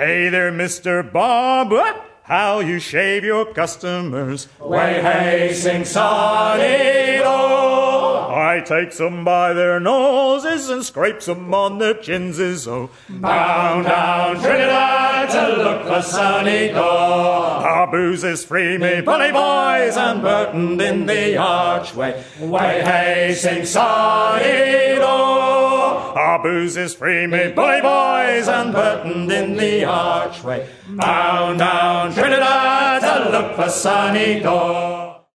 Hey there, Mr. Bob. How you shave your customers? Way hey, sing sonny do. I takes 'em by their noses and scrapes 'em on their chinses. Oh, bound down Trinidad to look for Sonny Do. Our booze is free, me bully boys, and burdened in the archway. Way hey, sing Sonny Do. Our booze is free, me bully boys, and burdened in the archway. Bound down Trinidad to look for Sonny Do.